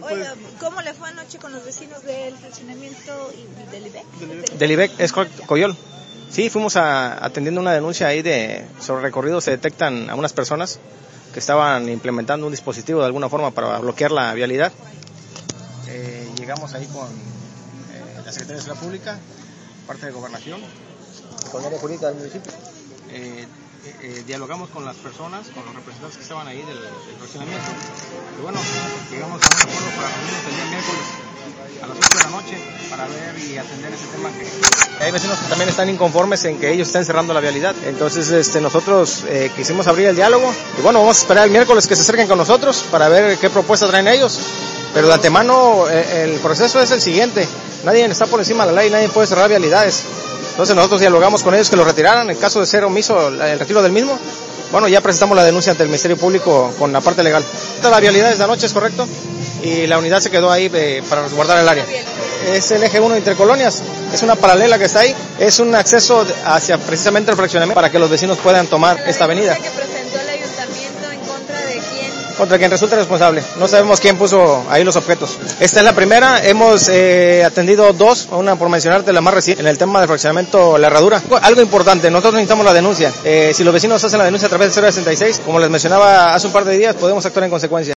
Oiga, ¿cómo le fue anoche con los vecinos del fraccionamiento y del IBEC? Del IBEC, es correcto, Coyol. Sí, fuimos atendiendo una denuncia ahí sobre recorrido. Se detectan a unas personas que estaban implementando un dispositivo de alguna forma para bloquear la vialidad. Llegamos ahí con la Secretaría de Seguridad Pública, parte de Gobernación, con el área jurídica del municipio. Dialogamos con las personas, con los representantes que estaban ahí del fraccionamiento, y bueno, llegamos a un acuerdo para reunirnos el día miércoles a las 8 de la noche para ver y atender ese tema. Hay vecinos que también están inconformes en que ellos estén cerrando la vialidad, entonces nosotros quisimos abrir el diálogo, y bueno, vamos a esperar el miércoles que se acerquen con nosotros para ver qué propuesta traen ellos, pero de antemano el proceso es el siguiente: nadie está por encima de la ley, nadie puede cerrar vialidades. Entonces nosotros dialogamos con ellos que lo retiraran. En caso de ser omiso el retiro del mismo, bueno, ya presentamos la denuncia ante el Ministerio Público con la parte legal. La vialidad es de anoche, es correcto, y la unidad se quedó ahí para resguardar el área. Es el eje 1 de Intercolonias, es una paralela que está ahí, es un acceso hacia precisamente el fraccionamiento para que los vecinos puedan tomar esta avenida. ¿Que presentó el ayuntamiento en contra de quién? Contra quien resulte responsable. No sabemos quién puso ahí los objetos. Esta es la primera. Hemos atendido dos, una por mencionarte la más reciente, en el tema del fraccionamiento La Herradura. Algo importante, nosotros necesitamos la denuncia. Si los vecinos hacen la denuncia a través del 066, como les mencionaba hace un par de días, podemos actuar en consecuencia.